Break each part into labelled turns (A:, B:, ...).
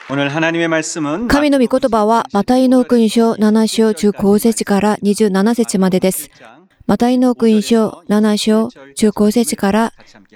A: 神の御言葉はマタイの福音書7章15節から27節までです。マタイの福音書7章15節から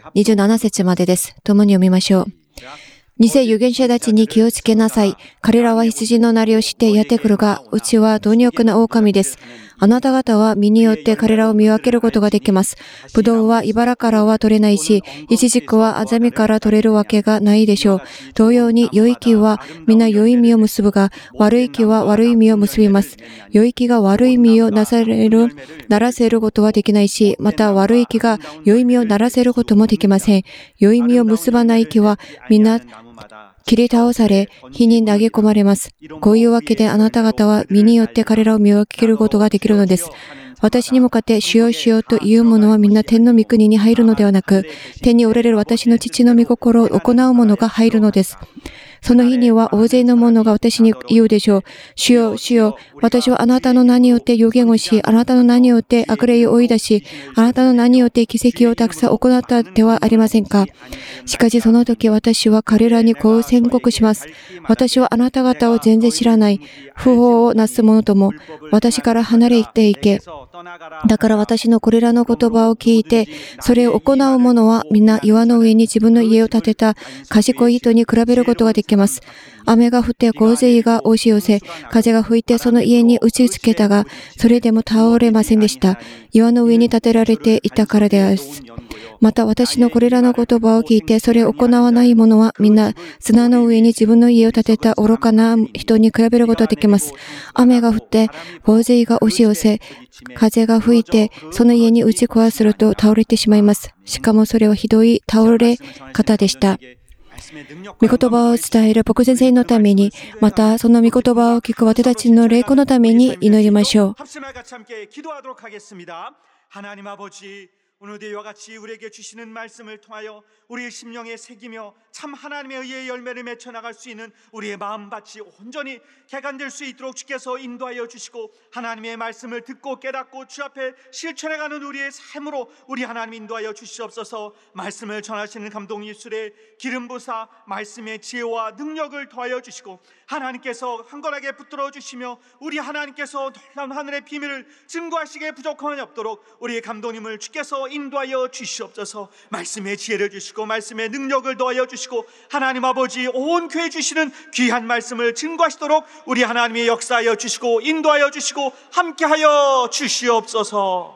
A: 27節までです。共に読みましょう。偽預言者たちに気をつけなさい。彼らは羊のなりをしてやってくるが、うちは貪欲な狼です。あなた方は実によって彼らを見分けることができます。ブドウは茨からは取れないし、イチジクはアザミから取れるわけがないでしょう。同様に良い木は皆良い実を結ぶが、悪い木は悪い実を結びます。良い木が悪い実をならせることはできないし、また悪い木が良い実をならせることもできません。良い実を結ばない木は皆切り倒され、火に投げ込まれます。こういうわけであなた方は実によって彼らを見分けることができるのです。私に向かって主よ主よという者はみんな天の御国に入るのではなく、天におられる私の父の御心を行う者が入るのです。その日には大勢の者が私に言うでしょう。主よ、主よ、私はあなたの名によって預言をし、あなたの名によって悪霊を追い出し、あなたの名によって奇跡をたくさん行ったではありませんか。しかしその時私は彼らにこう宣告します。私はあなた方を全然知らない。不法をなす者とも、私から離れていけ。だから私のこれらの言葉を聞いて、それを行う者はみんな岩の上に自分の家を建てた賢い人に比べることができます。雨が降って洪水が押し寄せ、風が吹いてその家に打ちつけたが、それでも倒れませんでした。岩の上に建てられていたからです。また私のこれらの言葉を聞いて、それを行わない者はみんな砂の上に自分の家を建てた愚かな人に比べることができます。雨が降って洪水が押し寄せ、風が吹いてその家に打ち壊すると倒れてしまいます。しかもそれはひどい倒れ方でした。御言葉を伝える牧先生のために、またその御言葉を聞く私たちの霊魂のために祈りましょう。오늘도 이와 같이 우리에게 주시는 말씀을 통하여 우리의 심령에 새기며 참 하나님의 의의 열매를 맺혀 나갈 수 있는 우리의 마음밭이 온전히 개간될 수 있도록 주께서 인도하여 주시고, 하나님의 말씀을 듣고 깨닫고 주 앞에 실천해가는 우리의 삶으로 우리 하나님 인도하여 주시옵소서. 말씀을 전하시는 감독 예술의 기름 부사 말씀의 지혜와 능력을 더하여 주시고, 하나님께서 한건하게 붙들어 주시며 우리 하나님께서 놀라운 하늘의 비밀을 증거하시기에 부족함이 없도록 우리의 감독님을 주께서 인도하여 주시옵소서. 말씀의 지혜를 주시고 말씀의 능력을 더하여 주시고, 하나님 아버지 온 교회 주시는 귀한 말씀을 증거하시도록 우리 하나님의 역사하여 주시고 인도하여 주시고 함께하여 주시옵소서.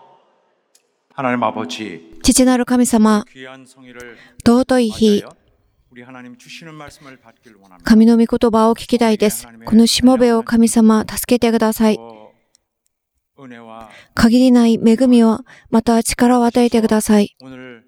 B: 하나님 아버지,
A: 父なる神様、尊い日、神の御言葉を聞きたいです。このしもべを神様助けてください。限りない恵みを、また力を与えてください。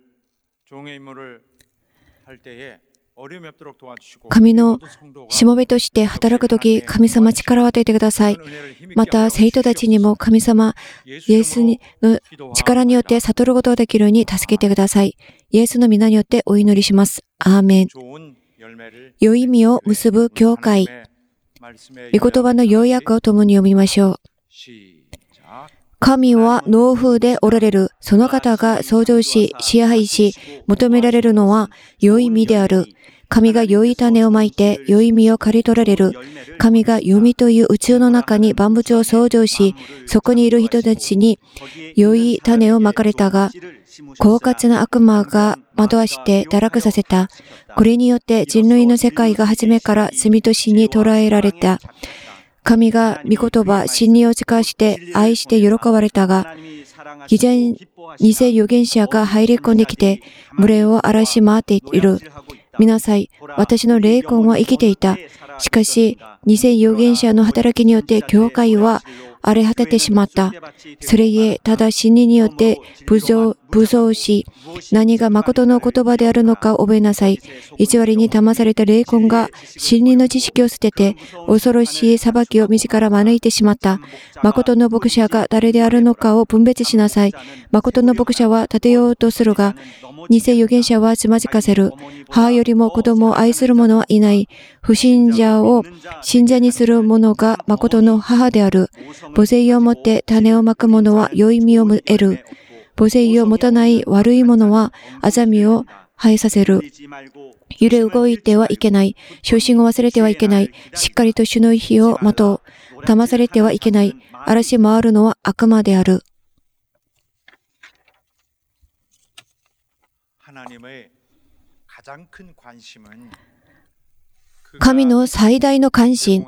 A: 神のしもべとして働くとき、神様力を与えてください。また生徒たちにも神様、イエスの力によって悟ることができるように助けてください。イエスの皆によってお祈りします。アーメン。良い実を結ぶ教会。御言葉の要約を共に読みましょう。神は農夫でおられる。その方が創造し、支配し、求められるのは良い実である。神が良い種をまいて良い実を刈り取られる。神が良実という宇宙の中に万物を創造し、そこにいる人たちに良い種をまかれたが、狡猾な悪魔が惑わして堕落させた。これによって人類の世界が初めから罪と死に捕らえられた。神が御言葉、真理を誓わして愛して喜ばれたが、偽預言者が入り込んできて、群れを荒らし回っている。見なさい、私の霊魂は生きていた。しかし、偽預言者の働きによって教会は荒れ果ててしまった。それゆえ、ただ真理によって武装し、何が誠の言葉であるのかを覚えなさい。偽りに騙された霊魂が真理の知識を捨てて、恐ろしい裁きを自ら招いてしまった。誠の牧者が誰であるのかを分別しなさい。誠の牧者は立てようとするが、偽預言者はつまずかせる。母よりも子供を愛する者はいない。不信者を信者にする者が誠の母である。母性を持って種をまく者は良い実を得る。母性を持たない悪い者はあざみを生えさせる。 揺れ動いてはいけない。初心を忘れてはいけない。しっかりと主の日を待とう。騙されてはいけない。嵐回るのは悪魔である。神の最大の関心。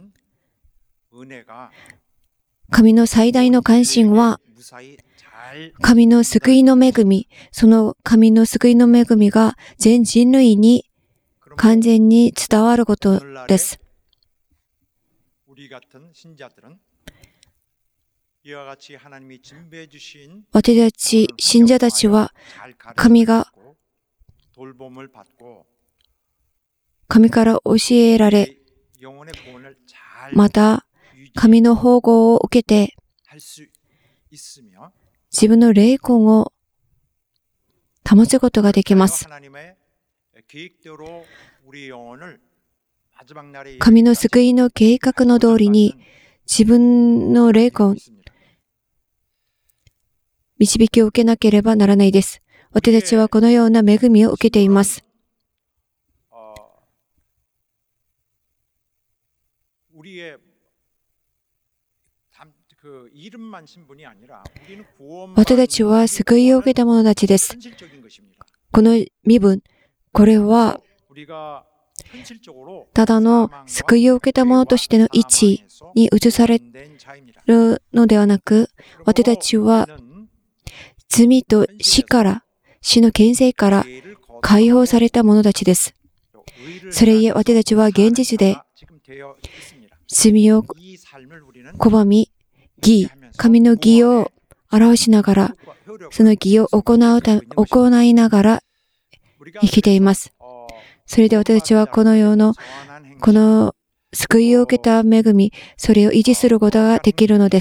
A: 神の最大の関心は、神の救いの恵み、その神の救いの恵みが全人類に完全に伝わることです。私たち信者たちは、神から教えられ、また神の保護を受けて、自分の霊魂を保つことができます。神の救いの計画の通りに自分の霊魂、導きを受けなければならないです。私たちはこのような恵みを受けています。私たちは救いを受けた者たちです。この身分、これはただの救いを受けた者としての位置に移されるのではなく、私たちは罪と死の権勢から解放された者たちです。それゆえ私たちは現実で罪を拒み、神の義を表しながら、その義を行いながら生きています。それで私たちはこの救いを受けた恵み、それを維持することができるのです。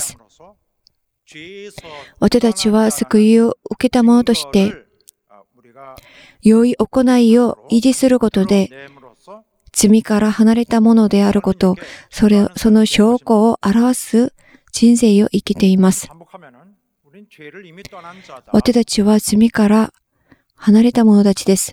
A: 私たちは救いを受けた者として、良い行いを維持することで、罪から離れたものであること、その証拠を表す人生を生きています。私たちは罪から離れた者たちです。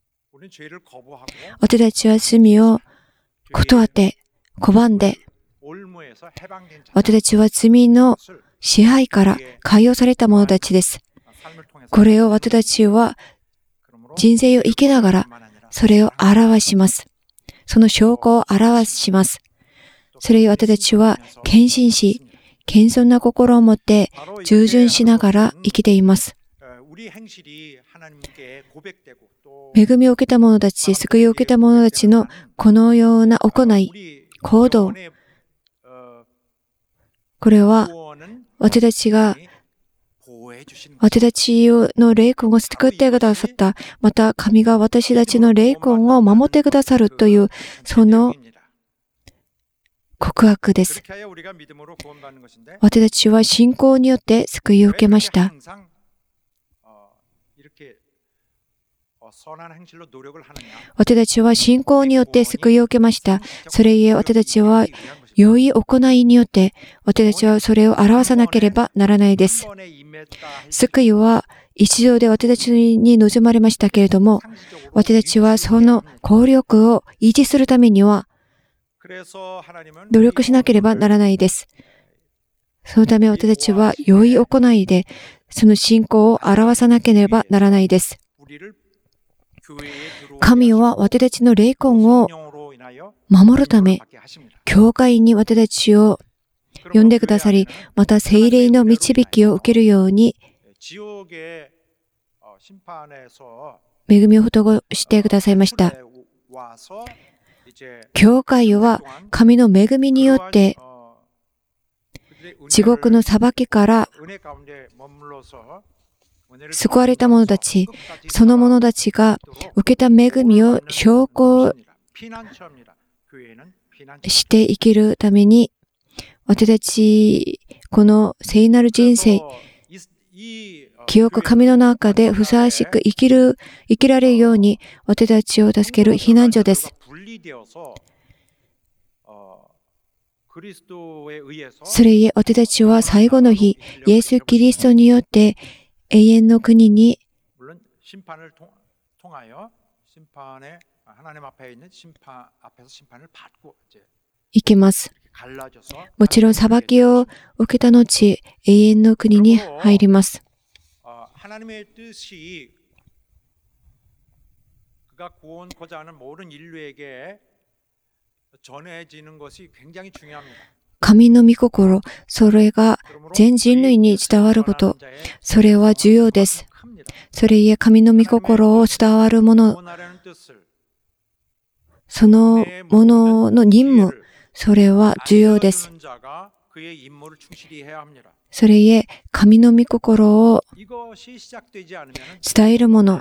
A: 私たちは罪を断って、拒んで、私たちは罪の支配から解放された者たちです。これを私たちは人生を生きながら、それを表します。その証拠を表します。それを私たちは献身し、謙遜な心を持って従順しながら生きています。恵みを受けた者たち、救いを受けた者たちのこのような行い、行動、これは私たちの霊魂を救ってくださった、また神が私たちの霊魂を守ってくださるという、その告白です。私たちは信仰によって救いを受けました。私たちは信仰によって救いを受けました。それゆえ私たちは良い行いによって私たちはそれを表さなければならないです。救いは一度で私たちに望まれましたけれども、私たちはその効力を維持するためには努力しなければならないです。そのため私たちは良い行いでその信仰を表さなければならないです。神は私たちの霊魂を守るため、教会に私たちを呼んでくださり、また聖霊の導きを受けるように恵みを施してくださいました。教会は神の恵みによって地獄の裁きから救われた者たち、その者たちが受けた恵みを証拠して生きるために、私たち、この聖なる人生、清く神の中でふさわしく生きられるように、私たちを助ける避難所です。それゆえ私たちは最後の日、イエス・キリストによって永遠の国に行きます。もちろん裁きを受けた後、永遠の国に入ります。神の御心、それが全人類に伝わること、それは重要です。それゆえ神の御心を伝わる者、そのものの任務、それは重要です。それゆえ神の御心を伝える者、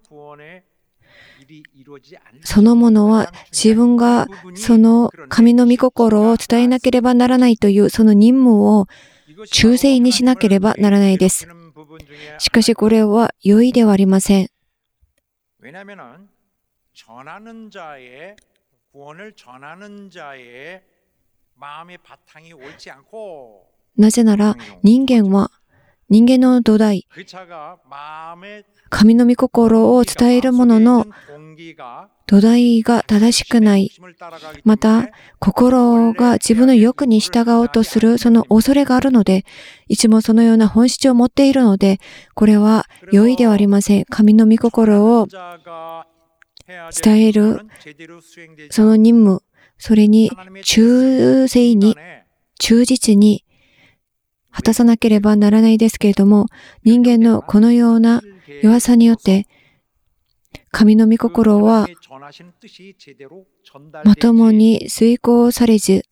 A: そのものは自分がその神の御心を伝えなければならないというその任務を忠誠にしなければならないです。しかしこれは容易ではありません。なぜなら人間の土台、神の御心を伝える者の土台が正しくない。また、心が自分の欲に従おうとするその恐れがあるので、いつもそのような本質を持っているので、これは容易ではありません。神の御心を伝えるその任務、それに忠誠に、忠実に果たさなければならないですけれども、人間のこのような弱さによって、神の御心はまともに遂行されず、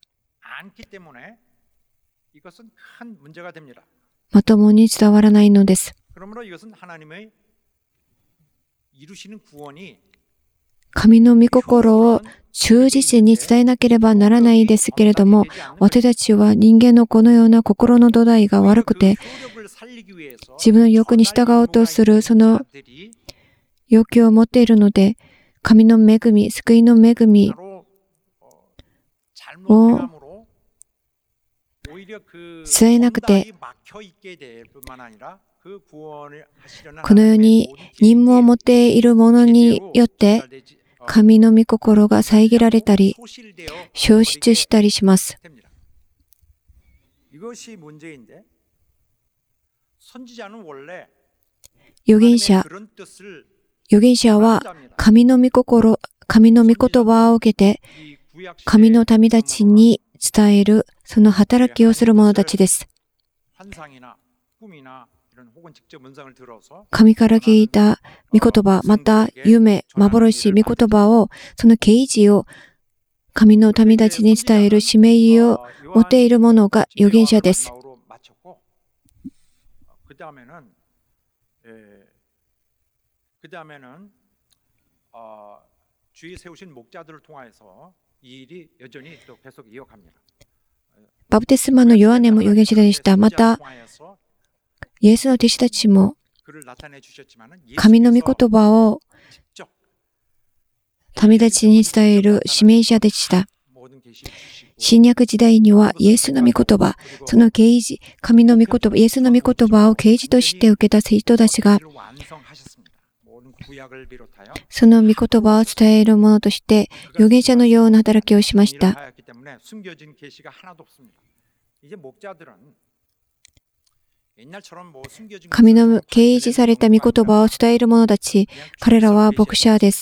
A: まともに伝わらないのです。神の御心を忠実に伝えなければならないですけれども、私たちは人間のこのような心の土台が悪くて、自分の欲に従おうとするその欲求を持っているので、神の恵み、救いの恵みを伝えなくて、このように任務を持っている者によって、神の御心が遮られたり、消失したりします。預言者は神の御心、神の御言葉を受けて、神の民たちに伝える、その働きをする者たちです。神から聞いた御言葉、また夢、幻、御言葉を、その啓示を神の民たちに伝える使命を持っている者が預言者です。バプテスマのヨハネも預言者でした。また、イエスの弟子たちも神の御言葉を民たちに伝える使命者でした。新約時代にはイエスの御言葉、その啓示、神の御言葉、イエスの御言葉を啓示として受けた人たちが、その御言葉を伝える者として、預言者のような働きをしました。神の啓示された御言葉を伝える者たち、彼らは牧者です。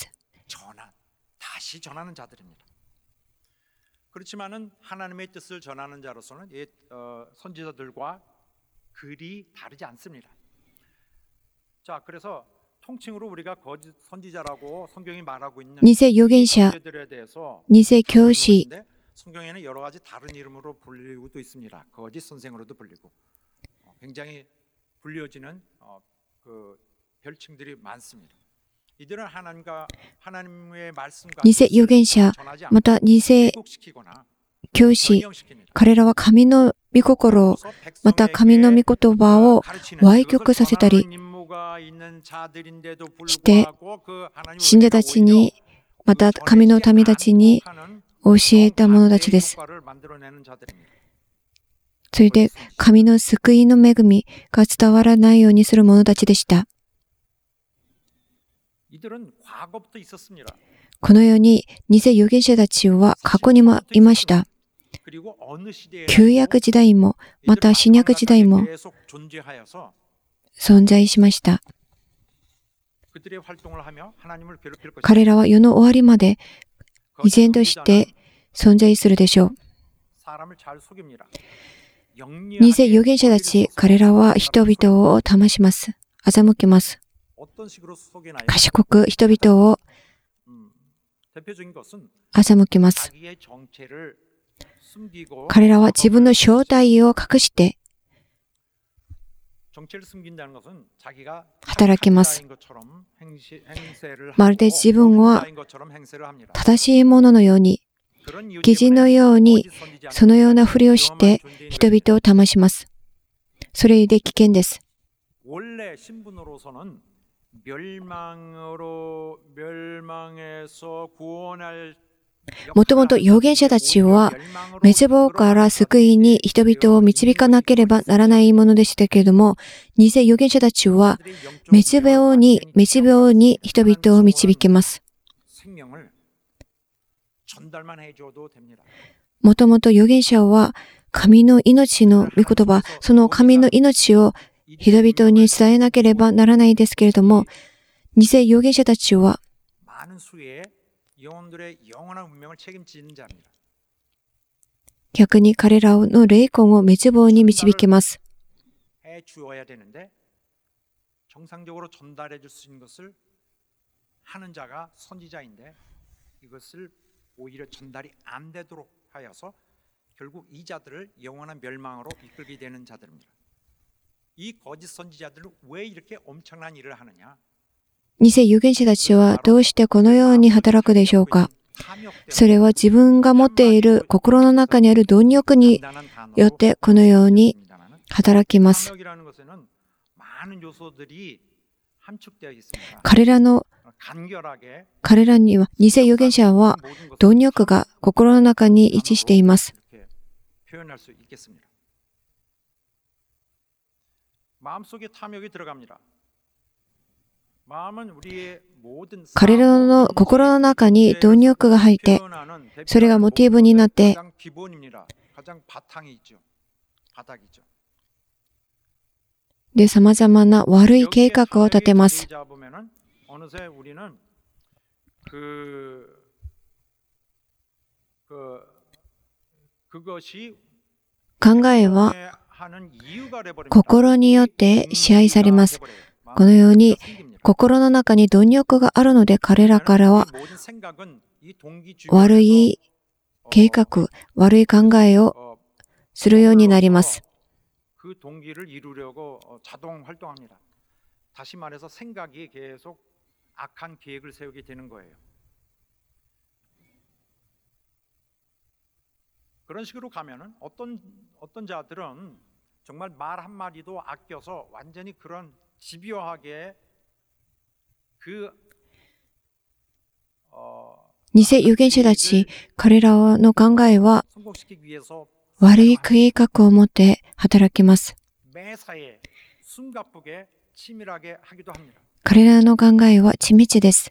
A: 偽預言者、偽教師、偽預言者、また偽教師、彼らは神の御心、また神の御言葉を歪曲させたりして、信者たちに、また神の民たちに教えた者たちです。それで神の救いの恵みが伝わらないようにする者たちでした。 このように偽預言者たちは過去にもいました。旧約時代も、また新約時代も存在しました。彼らは世の終わりまで依然として存在するでしょう。偽預言者たち、彼らは人々を騙します。欺きます。賢く人々を欺きます。彼らは自分の正体を隠して働きます。まるで自分は正しいもののように、義人のようにそのようなふりをして人々を騙します。それで危険です。もともと預言者たちは滅亡から救いに人々を導かなければならないものでしたけれども、偽預言者たちは滅亡に人々を導きます。もともと預言者は神の命の御言葉、その神の命を人々に伝えなければならないですけれども、偽預言者たちは逆に彼らの霊魂を滅亡に導きます。偽預言者たちはどうしてこのように働くでしょうか。それは自分が持っている心の中にある貪欲によってこのように働きます。彼らには、偽預言者は貪欲が心の中に位置しています。彼らの心の中に貪欲が入って、それがモチーフになって、で、様々な悪い計画を立てます。考えは心によって支配されます。このように心の中に貪欲があるので、彼らからは悪い計画、悪い考えをするようになります。偽預言者たち、彼らの考えは悪い計画を持って働きます。彼らの考えは緻密です。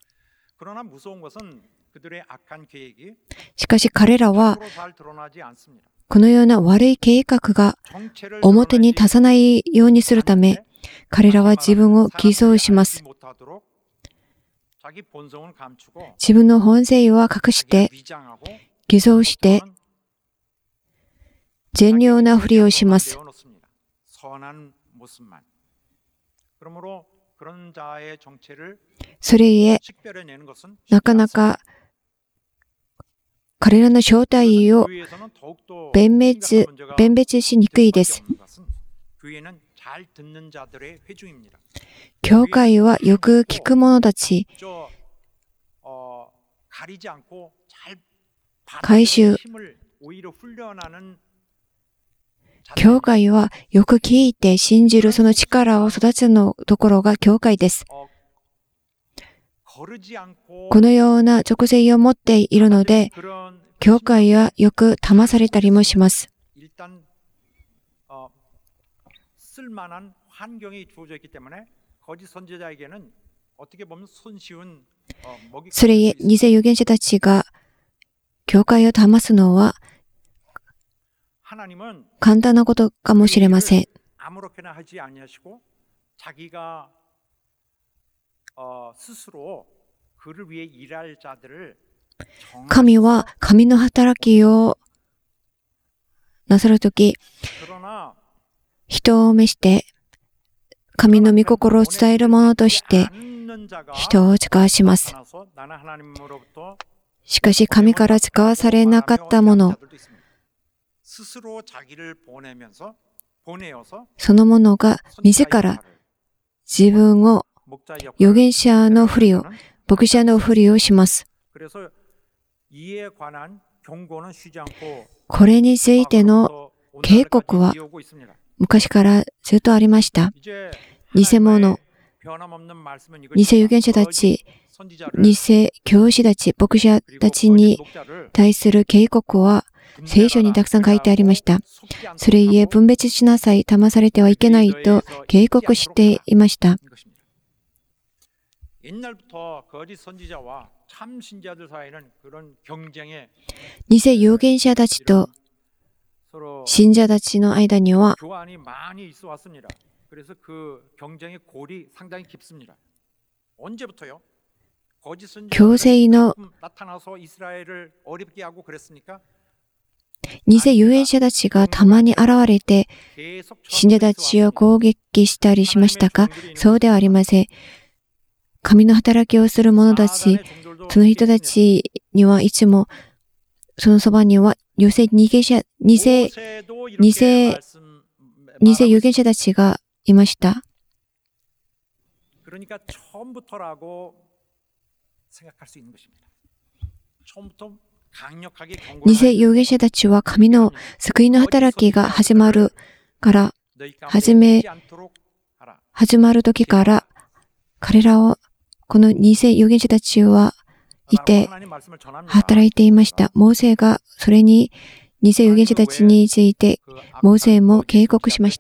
A: しかし彼らはこのような悪い計画が表に立たないようにするため、彼らは自分を偽装します。自分の本性は隠して、偽装して、善良なふりをします。それゆえ、なかなか彼らの正体を辨別しにくいです。教会はよく聞く者たち、改宗、教会はよく聞いて信じるその力を育つのところが教会です。このような直性を持っているので、教会はよく騙されたりもします。 それゆえ、偽預言者たちが教会を騙すのは簡単なことかもしれません。神は神の働きをなさるとき、人を召して神の御心を伝えるものとして人を使わします。しかし神から使わされなかったもの、そのものが自ら自分を預言者のふりを、牧者のふりをします。これについての警告は昔からずっとありました。偽物、偽預言者たち、偽教師たち、牧者たちに対する警告は聖書にたくさん書いてありました。それゆえ分別しなさい、騙されてはいけないと警告していました。偽預言者たちと信者たちの間には強制の偽預言者たちがたまに現れて信者たちを攻撃したりしましたか？そうではありません。神の働きをする者たち、その人たちにはいつもそのそばには偽預言者たちがいました。偽預言者たちは神の救いの働きが始まる時から彼らをこの偽預言者たちはいて働いていました。モーセがそれに偽預言者たちについてモーセも警告しました。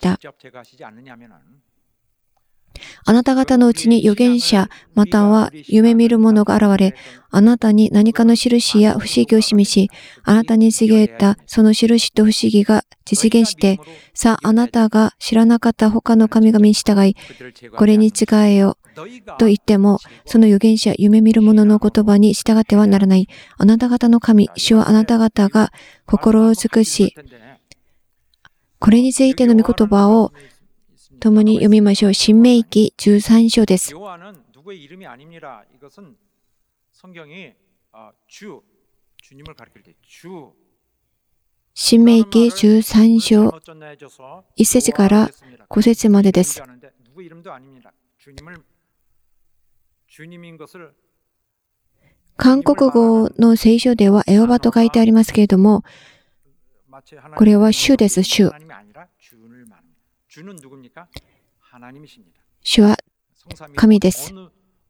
A: あなた方のうちに預言者または夢見る者が現れ、あなたに何かの印や不思議を示し、あなたに告げたその印と不思議が実現して、さあ、あなたが知らなかった他の神々に従い、これに仕えよと言っても、その預言者、夢見る者の言葉に従ってはならない。あなた方の神、主はあなた方が心を尽くし、これについての御言葉を共に読みましょう。申命記13章です。申命記13章1節から5節までです。韓国語の聖書ではエホバと書いてありますけれども、これは主です。主。主は神です。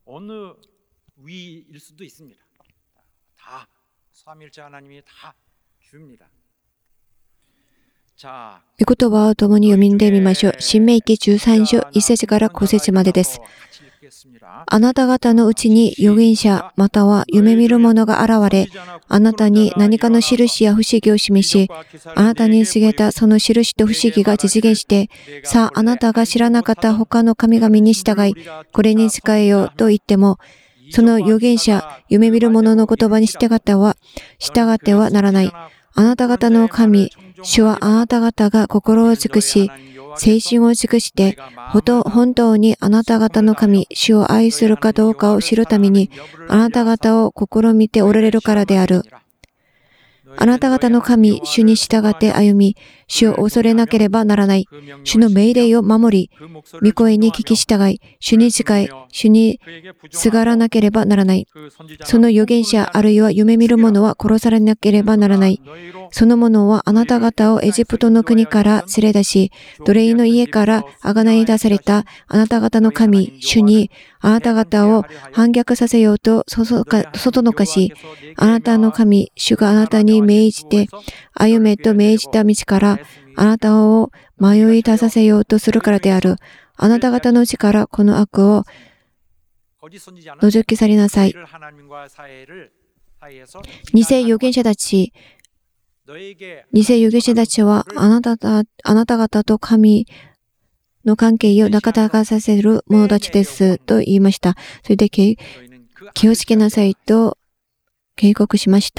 A: 御言葉を共に読みんでみましょう。申命記13章1節から5節までです。あなた方のうちに預言者または夢見る者が現れ、あなたに何かの印や不思議を示し、あなたに告げたその印と不思議が実現して、さあ、あなたが知らなかった他の神々に従い、これに仕えようと言っても、その預言者、夢見る者の言葉に従ってはならない。あなた方の神、主はあなた方が心を尽くし、精神を尽くして、本当にあなた方の神、主を愛するかどうかを知るために、あなた方を試みておられるからである。あなた方の神、主に従って歩み、主を恐れなければならない。主の命令を守り、御声に聞き従い、主に仕え、主にすがらなければならない。その預言者あるいは夢見る者は殺されなければならない。その者はあなた方をエジプトの国から連れ出し、奴隷の家からあがない出されたあなた方の神、主にあなた方を反逆させようと外のかし、あなたの神、主があなたに命じて、歩めと命じた道からあなたを迷い出させようとするからである。あなた方のうちからこの悪を除き去りなさい。偽預言者たちはあなた方と神の関係を仲違させる者たちですと言いました。それで気をつけなさいと警告しました。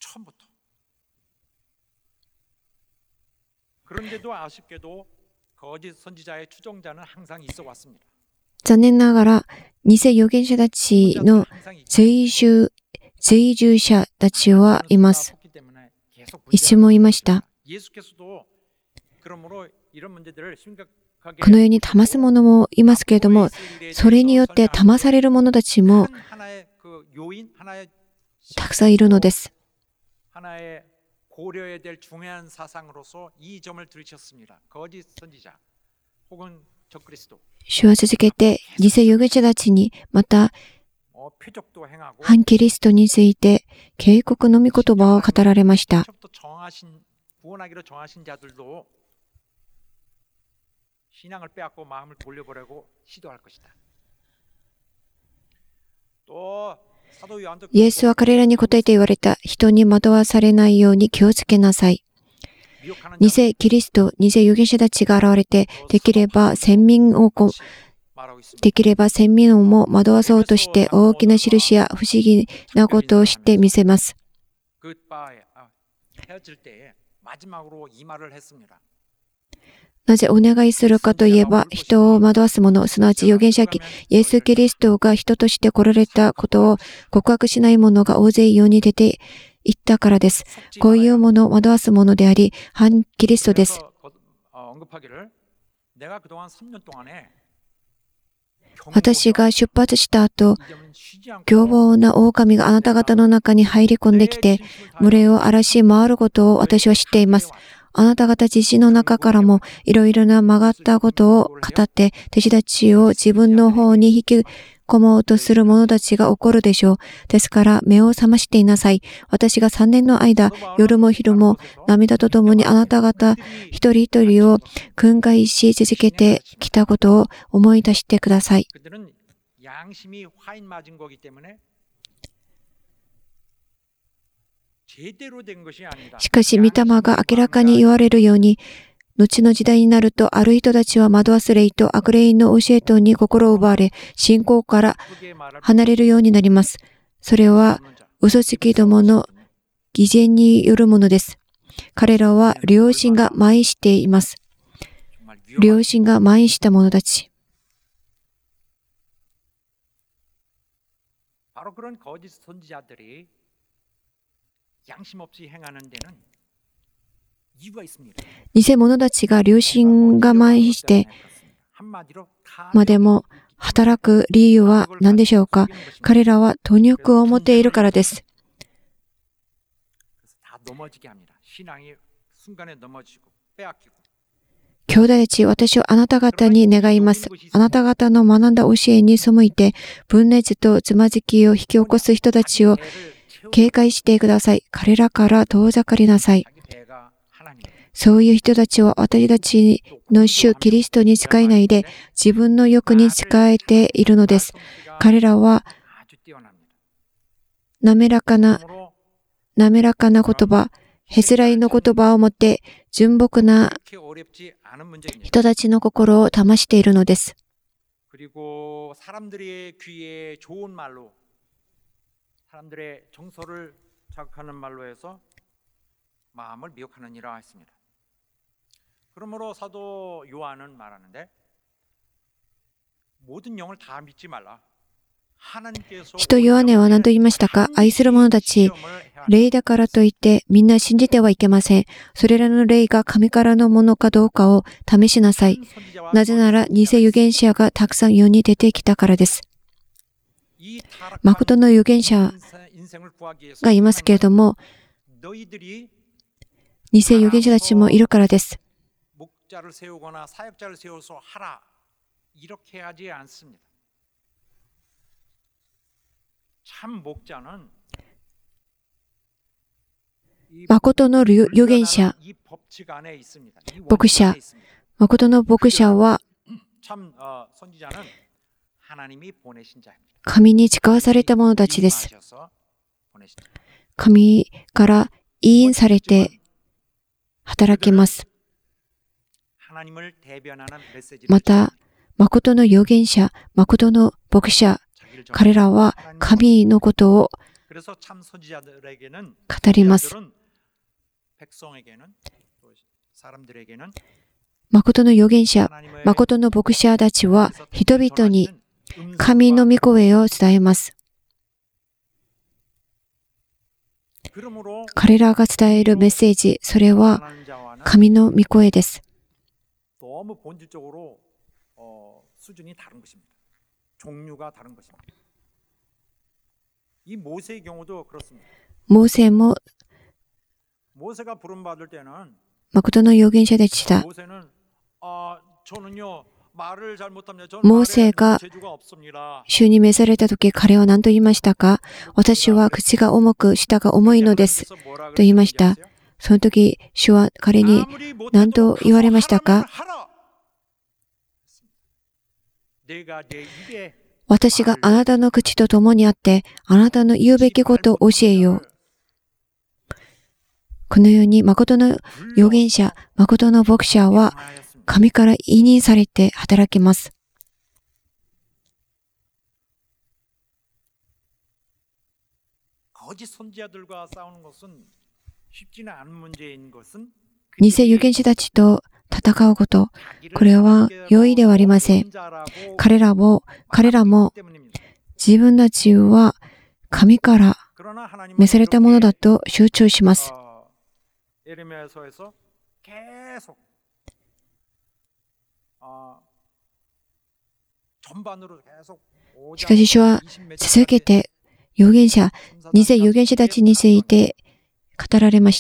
A: 残念ながら偽預言者たちの追従者たちはいます。いつもいました。このように騙す者もいますけれども、それによって騙される者たちもたくさんいるのです。主は続けて偽預言者たちにまた反キリストについて警告の御言葉を語られました。イエスは彼らに答えて言われた。人に惑わされないように気をつけなさい。偽キリスト、偽預言者たちが現れて、できれば先民をも惑わそうとして大きな印や不思議なことをしてみせます。なぜお願いするかといえば、人を惑わす者、すなわち預言者イエス・キリストが人として来られたことを告白しない者が大勢世に出ていったからです。こういう者を惑わす者であり、反キリストです。私が出発した後、凶暴な狼があなた方の中に入り込んできて、群れを荒らし回ることを私は知っています。あなた方自身の中からもいろいろな曲がったことを語って、弟子たちを自分の方に引き込もうとする者たちが起こるでしょう。ですから目を覚ましていなさい。私が3年の間、夜も昼も涙とともにあなた方一人一人を訓戒し続けてきたことを思い出してください。しかし、御霊が明らかに言われるように、後の時代になると、ある人たちは惑わす霊と悪霊の教えとに心を奪われ、信仰から離れるようになります。それは、嘘つきどもの偽善によるものです。彼らは良心が蔓延しています。良心が蔓延した者たち。偽者たちが良心が蔓延してまでも働く理由は何でしょうか。彼らは貪欲を持っているからです。兄弟たち、私はあなた方に願います。あなた方の学んだ教えに背いて、分裂とつまずきを引き起こす人たちを警戒してください。彼らから遠ざかりなさい。そういう人たちは私たちの主キリストに仕えないで自分の欲に仕えているのです。彼らは滑らかな言葉、へつらいの言葉を持って純朴な人たちの心を騙しているのです。
B: 그러므로 사도 요한은 말하는데 모든 영을 다 믿지 말라.
A: 使徒ヨハネは何と言いましたか。愛する者たち、霊だからといってみんな信じてはいけません。それらの霊が神からのものかどうかを試しなさい。なぜなら偽預言者がたくさん世に出てきたからです。誠の預言者がいますけれども、偽預言者たちもいるからです。誠の預言者、牧者、誠の牧者は神に誓わされた者たちです。神から委任されて働きます。また、誠の預言者、誠の牧者、彼らは神のことを語ります。誠の預言者、誠の牧者たちは人々に神の御声を伝えます。彼らが伝えるメッセージ、それは神の御声です。モーセも誠の預言者でした。モーセが主に召されたとき、彼は何と言いましたか？私は口が重く、舌が重いのです。と言いました。その時、主は彼に何と言われましたか？私があなたの口と共にあって、あなたの言うべきことを教えよう。このように、誠の預言者、誠の牧者は、神から委任されて働きます。偽預言者たちと戦うこと、これは容易ではありません。彼らも自分たちは神から召されたものだと主張します。しかし主は続けて偽預言者たちについて語られました。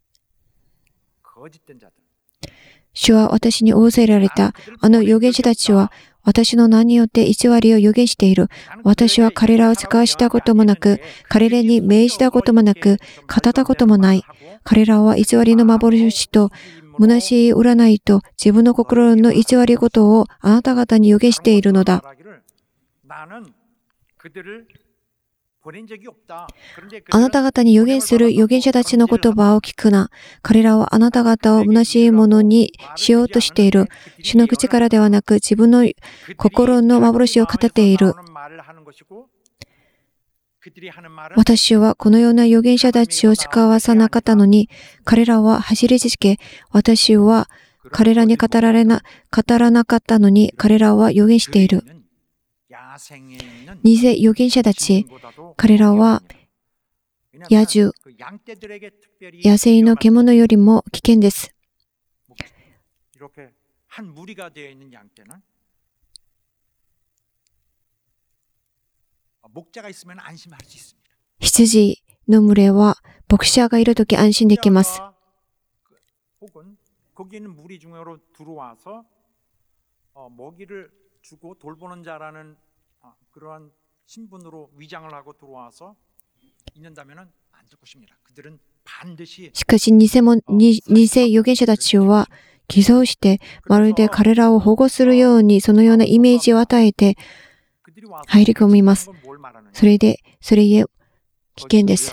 A: 主は私に仰せられたあの預言者たちは私の名によって偽りを預言している。私は彼らを使わしたこともなく、彼らに命じたこともなく、語ったこともない。彼らは偽りの幻と虚しい占いと自分の心の偽り事をあなた方に預言しているのだ。あなた方に預言する預言者たちの言葉を聞くな。彼らはあなた方を虚しいものにしようとしている。主の口からではなく自分の心の幻を語っている。私はこのような預言者たちを使わさなかったのに、彼らは走り続け、私は彼らに語らなかったのに、彼らは預言している。偽預言者たち、彼らは野獣、野生の獣よりも危険です。羊の群れは牧者がいるとき安心できます。しかし偽預言者たちは偽造して、まるで彼らを保護するようにそのようなイメージを与えて入り込みます。それゆえ危険です。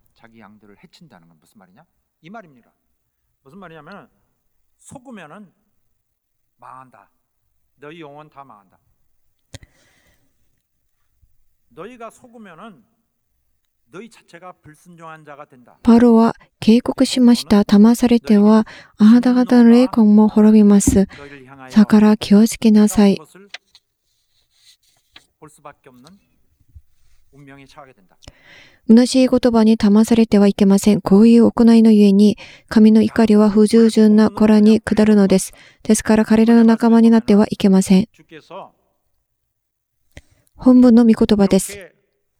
A: パウロは警告しました。騙されてはあなた方の霊魂も滅びます。だから気をつけなさい。虚しい言葉に騙されてはいけません。こういう行いのゆえに、神の怒りは不従順な子らに下るのです。ですから彼らの仲間になってはいけません。本文の御言葉です。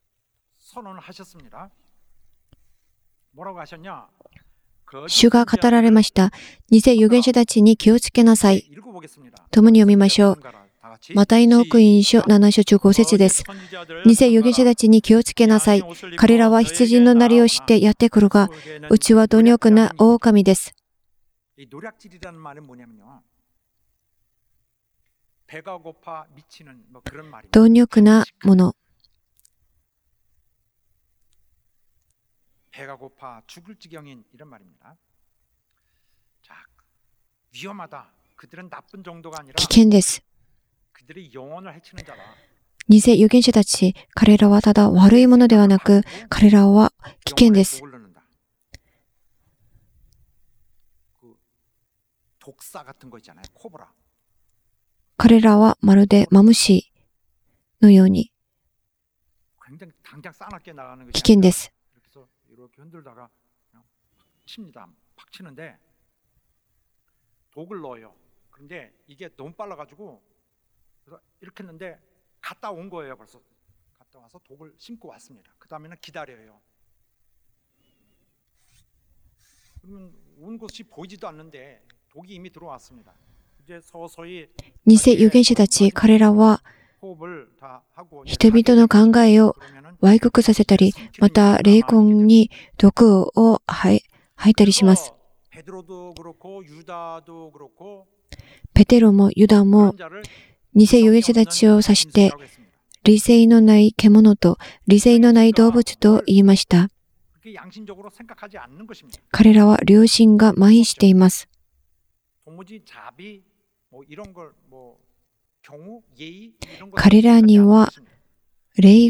A: 主が語られました。偽預言者たちに気をつけなさい。共に読みましょう。マタイの福音書7章15節です。偽預言者たちに気をつけなさい。彼らは羊のなりをしてやってくるが、うちは貪欲な狼です。
B: 배가 고파 미치는 뭐 그런 말입니다.
A: 貪欲なもの、
B: 배가 고파 죽을 지경인 이런 말입니다. 자, 위험하다. 그들은 나쁜 정도가 아니라
A: 危険です。
B: 그들이 영혼을 해치는 자다.
A: 偽預言者たち、彼らはただ悪いものではなく、彼らは危険です。
B: 영혼에 독을 넣는다. 그 독사 같은 거 있잖아요. 코브라.
A: 彼らはまるでマムシのように
B: 굉장히 당장 싸납게 나가는 것이
A: 危険です。
B: 그래서 이렇게 흔들다가 그냥 칩니다. 팍 치는데 독을 넣어요. 그런데 이게 너무 빨라가지고 그래서 이렇게 했는데 갔다 온 거예요. 벌써 갔다 와서 독을 심고 왔습니다. 그 다음에는 기다려요. 그러면 온 곳이 보이지도 않는데 독이 이미 들어왔습니다. 이제 서서히
A: 偽預言者たち、彼らは
B: 호흡을 다 하고
A: 人々の考えを
B: 그러면은
A: 歪曲させたり、また霊魂に毒を吐いたりします。
B: 베드로도 그렇고 유다도 그렇고
A: ペテロもユダも
B: 그런 자를
A: 偽預言者たちを指して、
B: 짐승이라고 했습니다.
A: 理性のない獣と理性のない動物と言いました。
B: 그렇게 양심적으로 생각하지 않는 것입니다.
A: 彼らは良心が麻痺しています。
B: 도무지 자비 뭐 이런 걸 뭐 경우 예의 이런 걸
A: 彼らには礼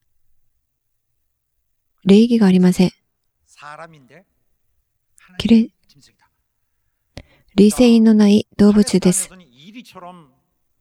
A: 儀がありません。
B: 사람인데
A: きれ
B: 짐승이다.
A: 理性のない動物です。
B: 팔레스타인에서는 이리처럼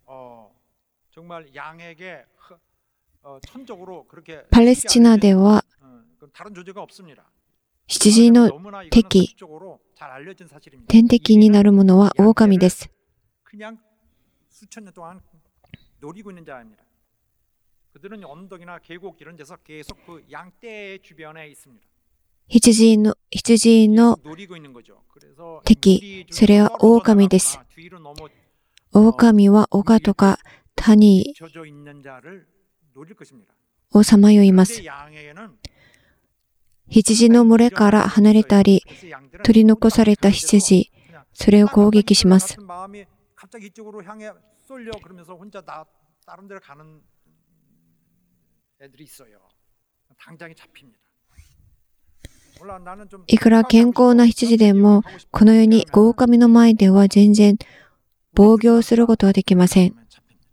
B: 정말 양에게 천적으로 그렇게
A: パレスチナでは
B: 다른 존재가 없습니다.
A: 羊の
B: 너무나 이거는
A: 敵、
B: 사실적으로 잘 알려진 사실입니다.
A: 天敵になるものは狼です。
B: 그냥 수천 년 동안 노리고 있는 자입니다. 그들은 언덕이나 계곡 이런 데서 계속 그 양떼 주변에 있습니다.
A: 羊の
B: 노리고 있는 거죠. 그래서
A: 敵、それは狼です。
B: 뒤로 넘어
A: 狼は丘とか谷
B: 젖어 있는 자를 노릴 것입니다.
A: をさまよいます。
B: 근데 양에게는
A: 羊の群れから離れたり、
B: 그래서 양들은
A: 取り残された羊、
B: 그냥
A: それを攻撃します。
B: 같은 마음이 갑자기 이쪽으로 향해 쏠려 그러면서 혼자 다른 데로 가는 애들이 있어요. 당장에 잡힙니다. 몰라, 나는 좀
A: いくら健康な羊でも、このように狼の前では全然防御することはできません。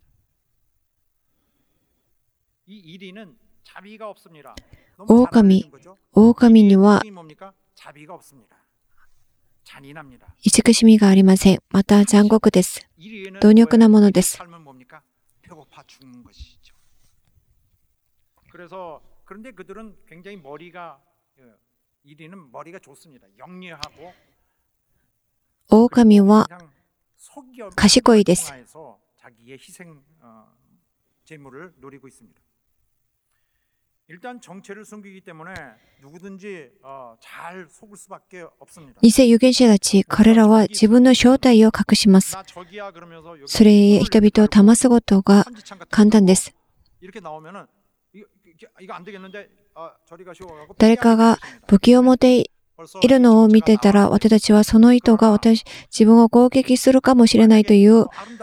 B: 이 이리는 자비가 없습니다.
A: 오오카미, 狼には
B: 뭡니까? 자비가 없습니다. 잔인합니다.
A: 慈しみがありません。また残酷です。
B: 이리에는
A: 貪欲なものです。
B: 삶은 뭡니까? 배고파 죽는 것이죠. 그래서 그런데 그들은 굉장히 머리가 이리는 머리가 좋습니다. 영리하고
A: 狼は
B: 그냥 속여
A: 賢いです。
B: 통하여서 자기의 희생 재물을 노리고 있습니다. 일단 정체를 숨기기 때문에 누구든지 잘 속을 수밖에 없습니다.
A: 偽預言者たち、彼らは自分の正体を隠します。
B: 나 저기야 그러면서 여기
A: それゆえ人々を騙すことが
B: 선지창 같은
A: 簡単です。
B: 이렇게 나오면은 이거 안 되겠는데 저리 가시오 하고
A: 誰かが武器を持っているのを見てたら、私たちはその意図が自分を攻撃するかもしれないという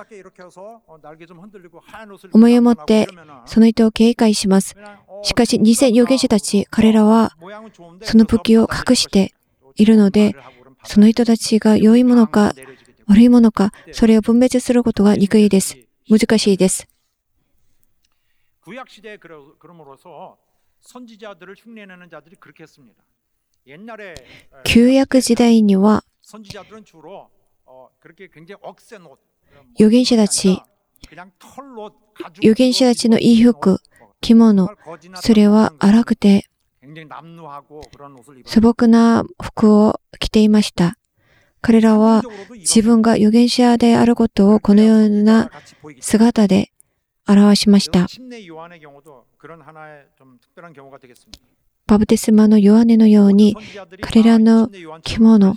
A: 思いを持ってその意図を警戒します。しかし偽預言者たち、彼らはその武器を隠しているので、その人たちが良いものか悪いものか、それを分別することが憎いです。難しいです。
B: 구약 시대에 그러므로서 선지자들을 흉내내는 자들이 그렇게 했습니다. 옛날에
A: 旧約時代には
B: 선지자들은 주로 그렇게 굉장히 억센 옷,
A: 預言者たち、
B: 그냥 털옷, 가죽
A: 預言者たちの衣服、着物、それは荒くて
B: 굉장히 남루하고 그런 옷을 입었어요.
A: 素朴な服を着ていました。彼らは自分が預言者であることをこのような姿で表しました。
B: 침례 요한의 경우도 그런 하나의 좀 특별한 경우가 되겠습니다.
A: バプテスマのヨハネのように、彼らの着物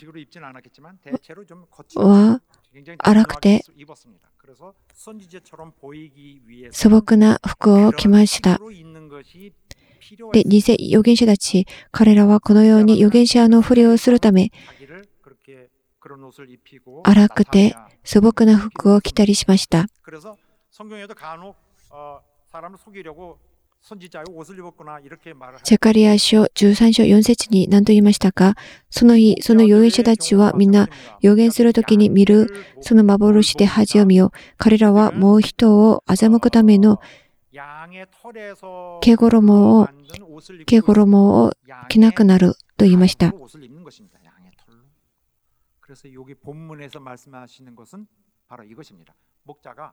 A: は荒くて素朴な服を着ました。で、偽預言者たち、彼らはこのように預言者のふりをするため、荒くて素朴な服を着たりしました。
B: 성경에도 간혹 사람을 속이려고 선지자의 옷을 입었구나 이렇게 말을
A: ゼカリア書13章4節に何と言いましたか。その日、その預言者たちはみんな預言するときに見るその幻で恥を見よ。彼らはもう人を欺くための毛衣を着なくなると言いました。
B: 그래서 여기 본문에서 말씀하시는 것은 바로 이것입니다. 목자가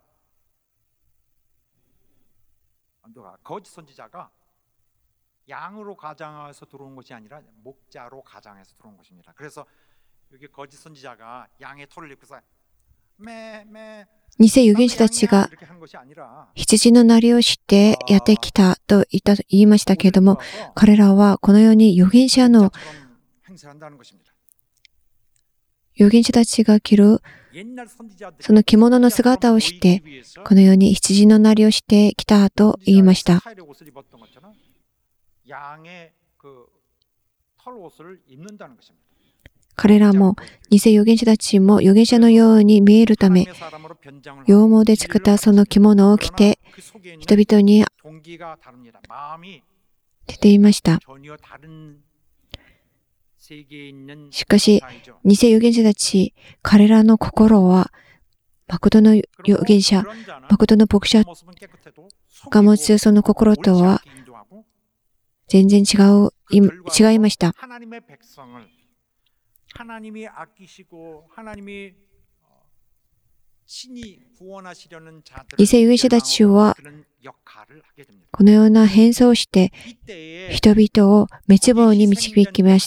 B: 거짓 선지자가 양으로 가장해서 들어온 것이 아니라 목자로 가장해서 들어온 것입니다. 그래서 여기 거짓 선지자가 양의 털을 입고서
A: 偽預言者たちが羊のなりをしてやってきたと言いましたけれども、彼らはこのように預言者たちが着るその着物の姿をして、このように羊のなりをしてきたと言いました。彼らも偽預言者たちも預言者のように見えるため、羊毛で作ったその着物を着て人々に出ていました。しかし、偽預言者たち、彼らの心は、誠の預言者、誠の牧者が持つその心とは、全然違いました。偽預言者たちは、このような変装をして、人々を滅亡に導きました。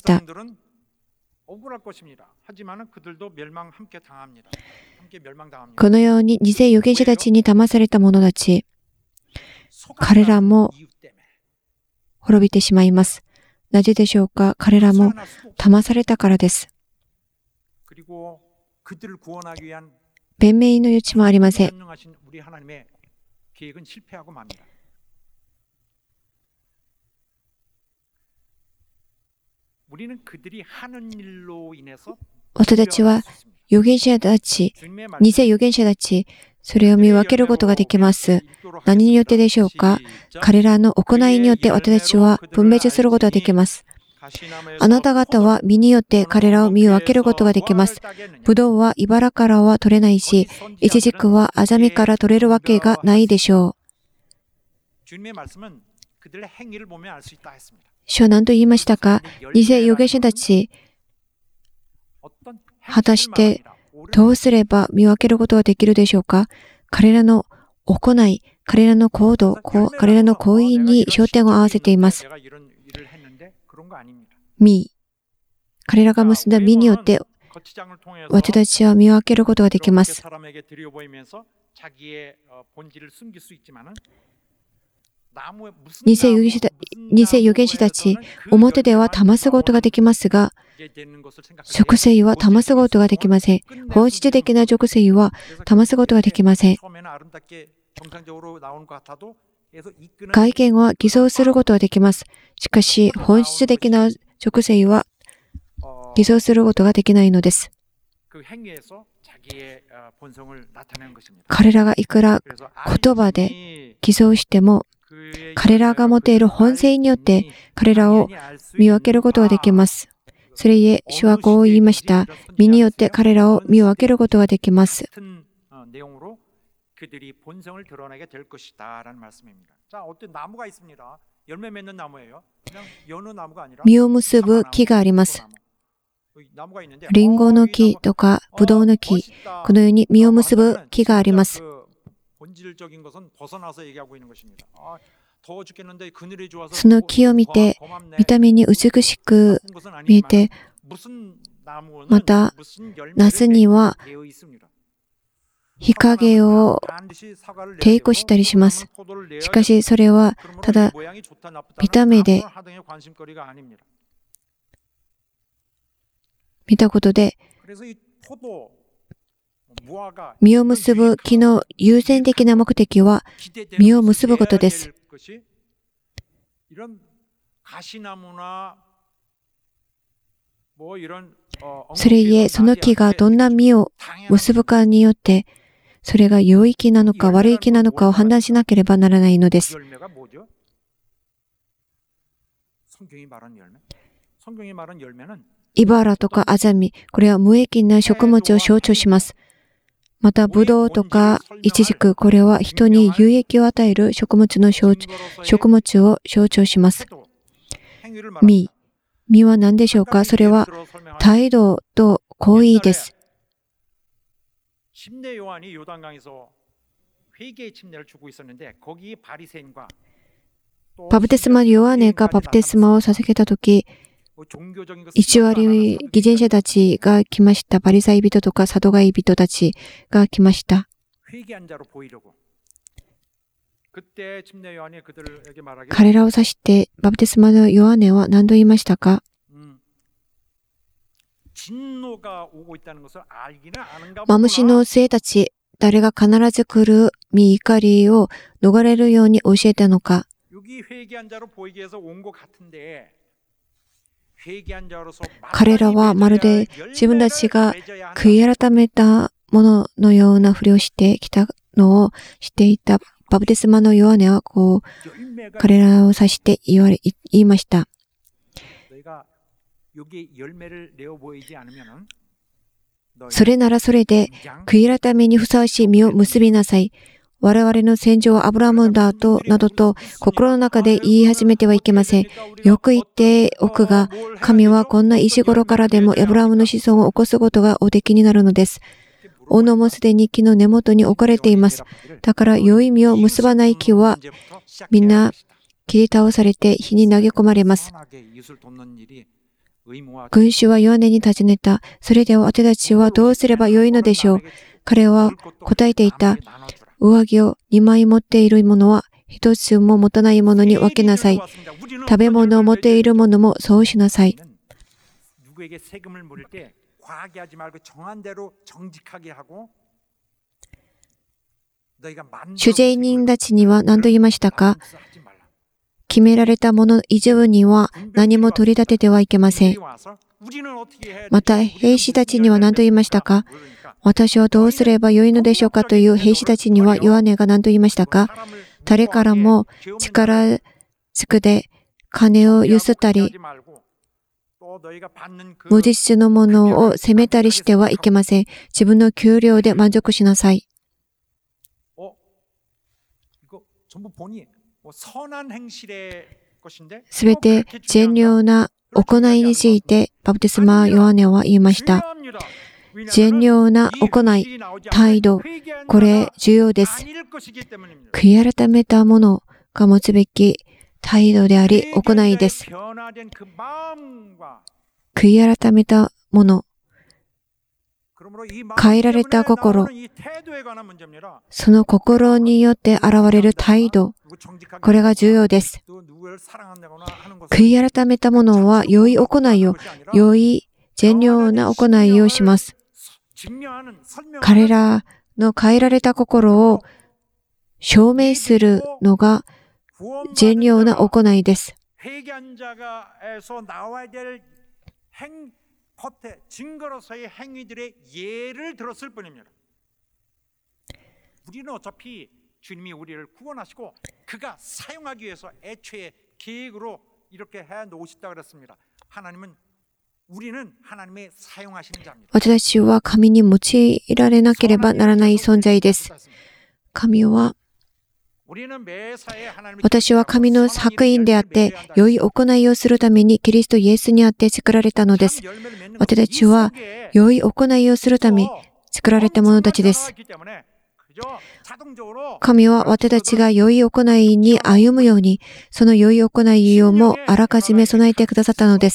A: このように偽預言者たちに騙された者たち、彼らも滅びてしまいます。なぜでしょうか。彼らも騙されたからです。弁明の余地もありません。私たちは預言者たち、偽預言者たち、それを見分けることができます。何によってでしょうか。彼らの行いによって私たちは分別することができます。あなた方は実によって彼らを見分けることができます。ブドウは茨からは取れないし、イチジクはアザミから取れるわけがないでしょう。主は何と言いましたか。偽預言者たち、果たしてどうすれば見分けることができるでしょうか。彼らの行い、彼らの行動、彼らの行為に焦点を合わせています。実、彼らが結んだ実によって私たちは見分けることができます。偽預言者たち、表では騙すことができますが、属性は騙すことができません。本質的な属性は騙すことができません。外見は偽装することができます。しかし、本質的な属性は偽装することができないのです。彼らがいくら言葉で偽装しても、彼らが持っている本性によって彼らを見分けることができます。それゆえ、主はこう言いました。実によって彼らを見分けることができます。実を結ぶ木があります。リンゴの木とかブドウの木、このように実を結ぶ木があります。その木を見て、見た目に美しく見えて、また、夏には日陰を抵抗したりします。しかし、それはただ見た目で見たことで、実を結ぶ木の優先的な目的は実を結ぶことです。それゆえ、その木がどんな実を結ぶかによって、 それが良い木なのか悪い木なのかを判断しなければならないのです。
B: 열매가 뭐죠? 성경이 말한 열매. 성경이 말한 열매는
A: イバラとかアザミ、これは無益な食物を象徴します。また、ブドウとかイチジク、これは人に有益を与える食物を象徴します。実は何でしょうか？それは態度と行為です。
B: 침례 요한이 요단강에서 회개의 침례를 주고 있었는데 거기 바리새인과
A: バプテスマヨハネがバプテスマを捧げたとき、1割偽善者たちが来ました。バリサイ人とかサドガイ人たちが来ました。彼らを指してバプテスマのヨハネは何と言いましたか？マムシの末たち、誰が必ず来る身怒りを逃れるように教えたのか。彼らはまるで自分たちが悔い改めたもののようなふりをしてきたのをしていたバプテスマのヨハネはこう彼らを指して言いました。それならそれで悔い改めにふさわしい実を結びなさい。我々の先祖はアブラムだとなどと心の中で言い始めてはいけません。よく言っておくが、神はこんな石頃からでもアブラムの子孫を起こすことがおできになるのです。斧もすでに木の根元に置かれています。だから良い実を結ばない木はみんな切り倒されて火に投げ込まれます。群衆はヨハネに尋ねた。それでは私たちはどうすればよいのでしょう。彼は答えていた。上着を2枚持っている者は1つも持たない者に分けなさい。食べ物を持っている者もそうしなさい。主税人たちには何と言いましたか？決められたもの以上には何も取り立ててはいけません。また兵士たちには何と言いましたか？私はどうすればよいのでしょうかという兵士たちにはヨハネが何と言いましたか？誰からも力ずくで金をゆすったり、無実のものを責めたりしてはいけません。自分の給料で満足しなさい。すべて善良な行いについてバプテスマヨハネは言いました。善良な行い、態度、これ重要です。悔い改めた者が持つべき態度であり、行いです。悔い改めた者、変えられた心、その心によって現れる態度、これが重要です。悔い改めた者は良い行いを、良い善良な行いをします。彼らの変えられた心を証明するのが善良な行いです。私たちは神に用いられなければならない存在です。神は、私は神の作品であって、良い行いをするためにキリストイエスにあって作られたのです。私たちは良い行いをするために作られた者たちです。神は私たちが良い行いに歩むように、その良い行いをもあらかじめ備えてくださったのです。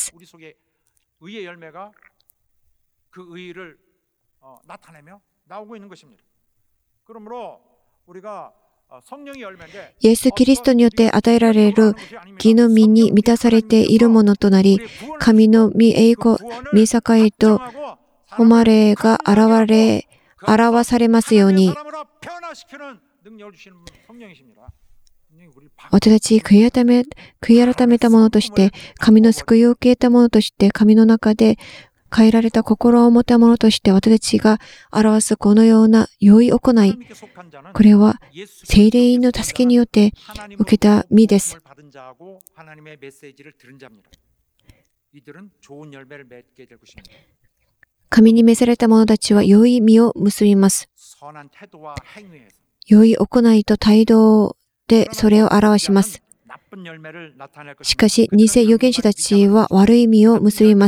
A: イエス・キリストによって与えられる義の実に満たされているものとなり、神の御栄光、御栄と誉れが表されますように、私たち悔い改めたものとして、神の救いを受けたものとして、神の中で変えられた心を持ったものとして私たちが表すこのような良い行い、これは聖霊の助けによって受けた実です。神に召された者たちは良い実を結びます。良い行いと態度でそれを表します。しかし、偽預言者たちは悪い実を結びます。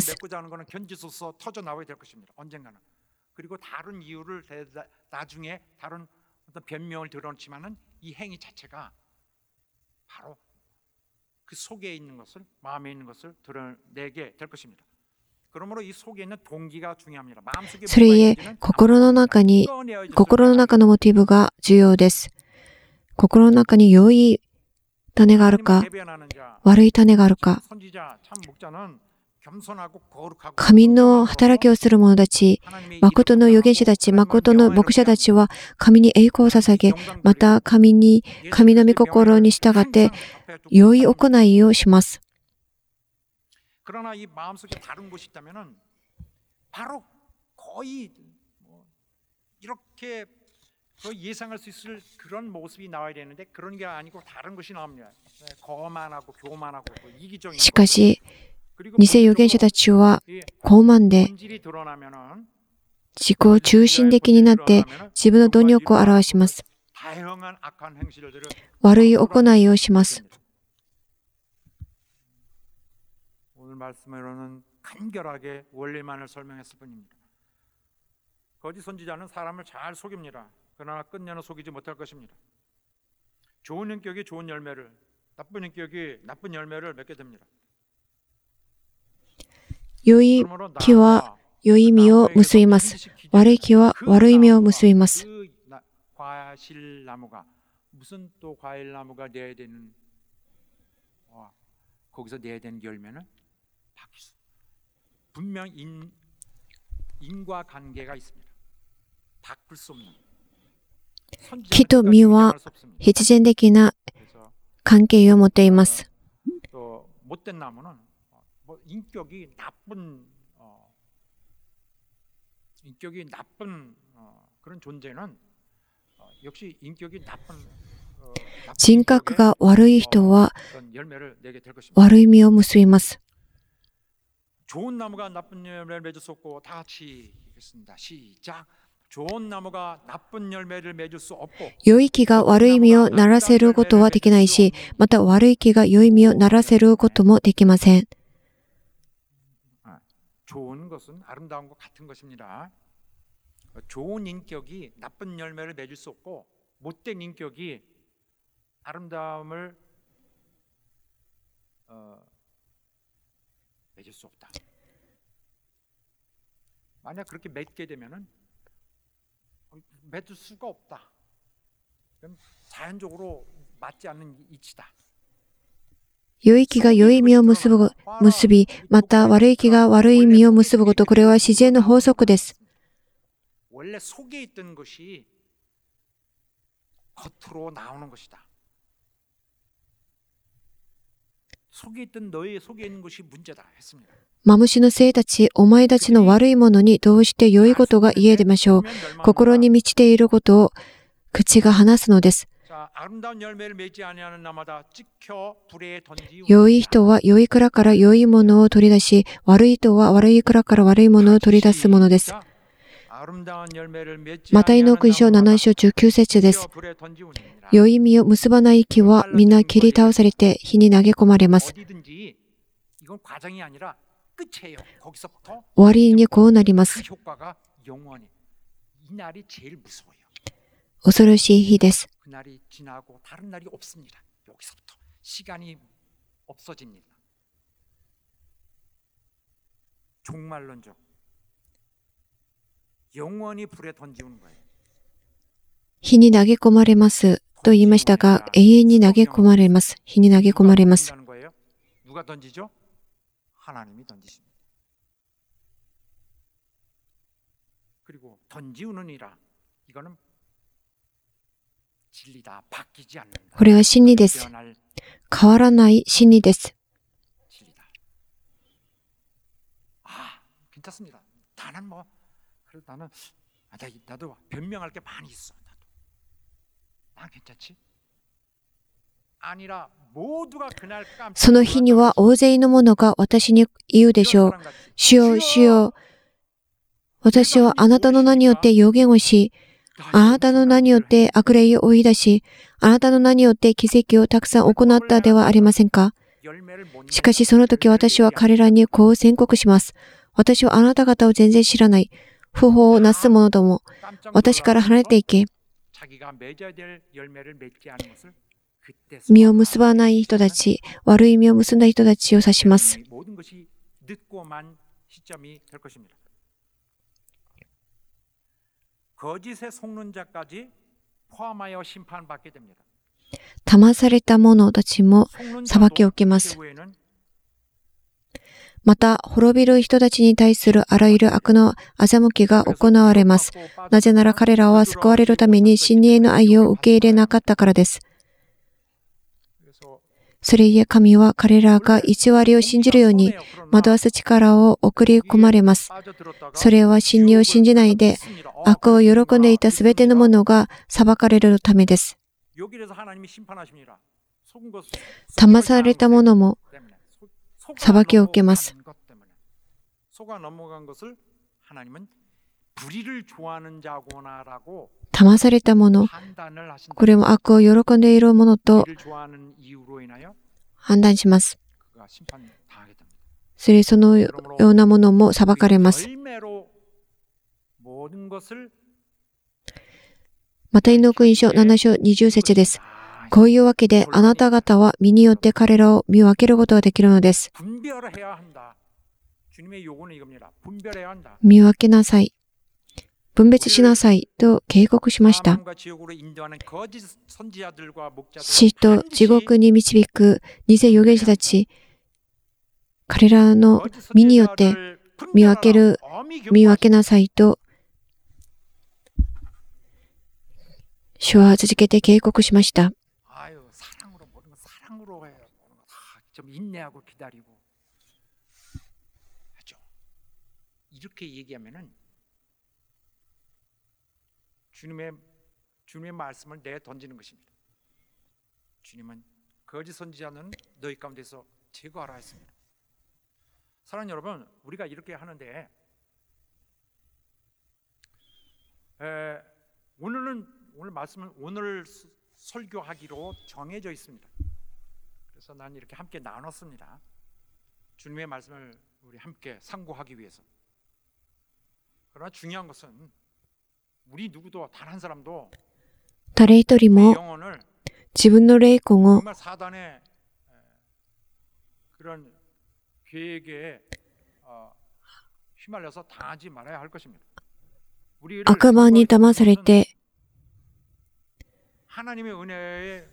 A: それゆえ、心の中のモチーフが重要です。心の中に良い種があるか、悪い種があるか、神の働きをする者たち、誠の預言者たち、誠の牧者たちは神に栄光を捧げ、また神の御心に従って良い行いをします。
B: 예상할 수 있을 그런 모습이 나와야 되는데 그런 게 아니고 다른 것이 나옵니다. 거만하고 교만하고 이기적인.
A: しかし、偽預言者たちは傲慢で自己中心的になって自分の貪欲を表します。悪い行いをします。
B: 오늘 말씀으로는 간결하게 원리만을 설명했을 뿐입니다. 거짓 선지자는 사람을 잘 속입니다. 그러나 끝내는 속이지 못할 것입니다. 좋은 인격이 좋은 열매를, 나쁜 인격이 나쁜 열매를 맺게 됩니다.
A: 良い木は良い実を結びます。悪い木は悪い実を結びます。
B: 과실나무가 무슨 또 과일나무가 내야 되는 거기서 내야 되는 열매는 바뀔 수. 분명 인과 관계가 있습니다. 바꿀 수 없는.
A: 木と実は必然的な関係を持っています。
B: 못된 나무는 인격이 나쁜 그런 존재는 역시 인격이 나쁜
A: 人格が悪い人は悪い実を結びます。
B: 좋은 나무가 나쁜 열매를 맺을 수 없고 다 같이 읽겠습니다. 시작. 좋은 나무가 나쁜 열매를 맺을 수 없고
A: 良い木が悪い実をならせることはできないし、また悪い木が良い実をならせることもできません。
B: 좋은 것은 아름다운 것 같은 것입니다. 좋은 인격이 나쁜 열매를 맺을 수 없고 못된 인격이 아름다움을 맺을 수 없다. 만약 그렇게 맺게 되면은 맺을 수가 없다. 그럼 자연적으로 맞지 않는 이치다.
A: 良い木が良い実を結び、また悪い木が悪い実を結ぶこと、これは自然の法則です。
B: 원래 속에 있던 것이 겉으로 나오는 것이다. 속에 있던 너의 속에 있는 것이 문제다 했습니다.
A: マムシの生たち、お前たちの悪いものにどうして良いことが言えでましょう。心に満ちていることを口が話すのです。 良い人は良い蔵から良いものを取り出し、悪い人は悪い蔵から悪いものを取り出すものです。マタイの福音書7章19節です。良い実を結ばない木は皆切り倒されて火に投げ込まれます。終わりにこうなります。恐ろしい日です。
B: 그날이 지나고 다른 날이 없습니다. 여기서부터 시간이 없어집니다. 종말론적 영원히 불에 던지는 거예요.
A: 火に投げ込まれますと言いましたが、永遠に投げ込まれます。火に投げ込まれます。
B: 누가 던지죠? 하나님이 던지십니다. 그리고 던지우느니라 이거는
A: これは真理です。変わらない真理です。
B: 괜찮습니다. 나는 그래도 나도 변명할 게 많이 있어. 난 괜찮지? 아니라 모두가 그날
A: その日には大勢の者が私に言うでしょう。主よ、主よ、私はあなたの名によって預言をし、あなたの名によって悪霊を追い出し、あなたの名によって奇跡をたくさん行ったではありませんか。しかしその時私は彼らにこう宣告します。私はあなた方を全然知らない。不法をなす者ども、私から離れていけ。実を結ばない人たち、悪い実を結んだ人たちを指します。騙された者たちも裁きを受けます。また、滅びる人たちに対するあらゆる悪の欺きが行われます。なぜなら彼らは救われるために真理への愛を受け入れなかったからです。それゆえ神は彼らが偽りを信じるように惑わす力を送り込まれます。それは真理を信じないで悪を喜んでいたすべてのものが裁かれるためです。騙された者も裁きを受けます。騙された者、これも悪を喜んでいるものと判断します。そのようなものも裁かれます。マタイの福音書7章20節です。こういうわけであなた方は身によって彼らを見分けることができるのです。見分けなさい。分別しなさいと警告しました。死と地獄に導く偽預言者たち、彼らの身によって見分けなさいと、主は続けて警告しました。
B: 주님의 말씀을 내던지는 것입니다. 주님은 거짓 선지자는 너희 가운데서 제거하라 했습니다. 사랑하는 여러분, 우리가 이렇게 하는데 오늘 말씀은 오늘 설교하기로 정해져 있습니다. 그래서 난 이렇게 함께 나눴습니다. 주님의 말씀을 우리 함께 상고하기 위해서. 그러나 중요한 것은 우리 누구도 단 한 사람도
A: 誰一人も自分の霊魂を
B: 사단의 그런 계획에 휘말려서 당하지 말아야 할 것입니다.
A: 悪魔に騙されて
B: 하나님의 은혜에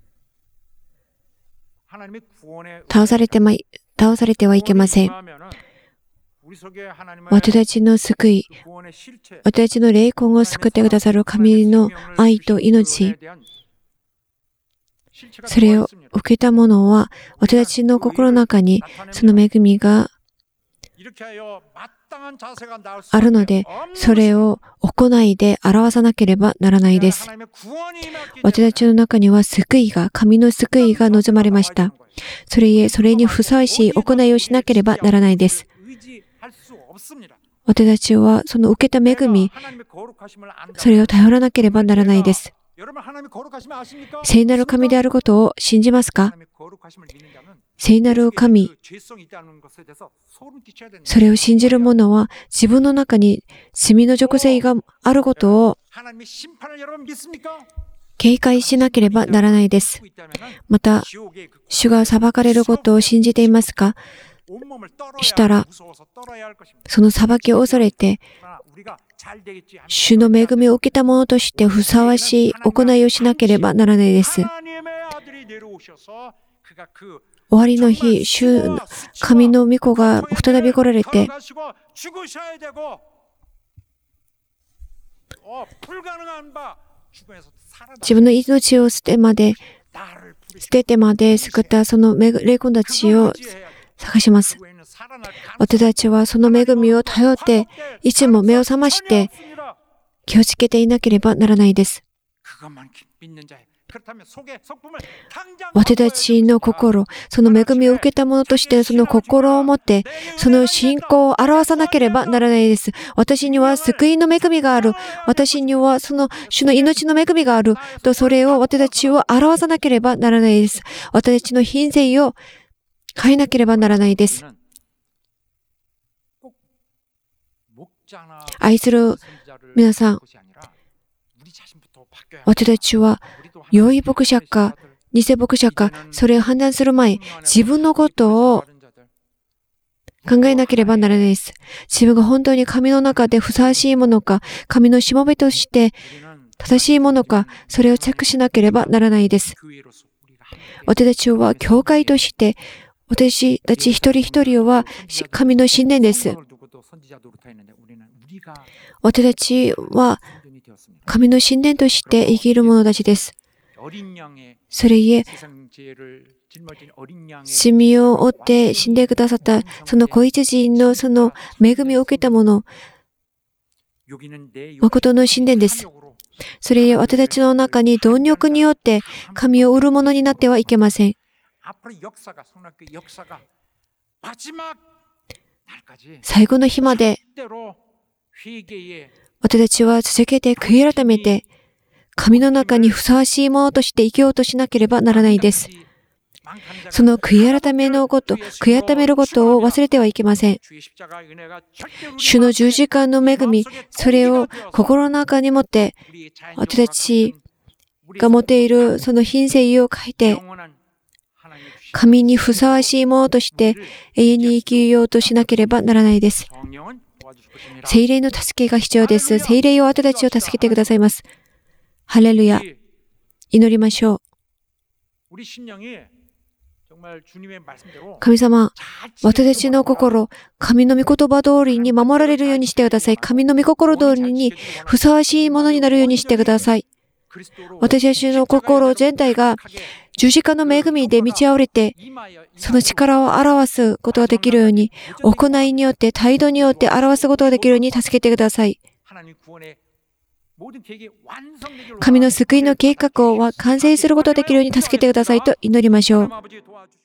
B: 하나님의 구원에
A: 倒されてはいけません。私たちの救い、私たちの霊魂を救ってくださる神の愛と命、それを受けたものは、私たちの心の中にその恵みがあるので、それを行いで表さなければならないです。私たちの中には神の救いが望まれました。それにふさわしい行いをしなければならないです。私たちはその受けた恵み、それを頼らなければならないです。聖なる神であることを信じますか？聖なる神、それを信じる者は自分の中に罪の属性があることを警戒しなければならないです。また、主が裁かれることを信じていますか？したら、その裁きを恐れて、主の恵みを受けた者としてふさわしい行いをしなければならないです。終わりの日、神の御子が再び来られて、自分の命を捨ててまで救ったその霊魂たちを探します。 私たちはその恵みを頼って、いつも目を覚まして気をつけていなければならないです。私たちの心、その恵みを受けたものとして、その心を持って、その信仰を表さなければならないです。私には救いの恵みがある。私にはその主の命の恵みがある。と、それを私たちを表さなければならないです。私たちの品性を変えなければならないです。愛する皆さん、私たちは良い牧者か偽牧者か、それを判断する前、自分のことを考えなければならないです。自分が本当に神の中でふさわしいものか、神のしもべとして正しいものか、それをチェックしなければならないです。私たちは教会として、私たち一人一人は神の神殿です。私たちは神の神殿として生きる者たちです。それゆえ、罪を負って死んでくださったその子羊のその恵みを受けた者、誠の神殿です。それゆえ私たちの中に貪欲によって神を売る者になってはいけません。最後の日まで私たちは続けて悔い改めて神の中にふさわしいものとして生きようとしなければならないです。その悔い改めることを忘れてはいけません。主の十字架の恵み、それを心の中に持って、私たちが持っているその品性を変えて、神にふさわしいものとして永遠に生きようとしなければならないです。聖霊の助けが必要です。聖霊を私たちを助けてくださいます。ハレルヤ。祈りましょう。神様、私たちの心、神の御言葉通りに守られるようにしてください。神の御心通りにふさわしいものになるようにしてください。私たちの心全体が十字架の恵みで満ち溢れて、その力を表すことができるように、行いによって、態度によって表すことができるように助けてください。神の救いの計画を完成することができるように助けてくださいと祈りましょう。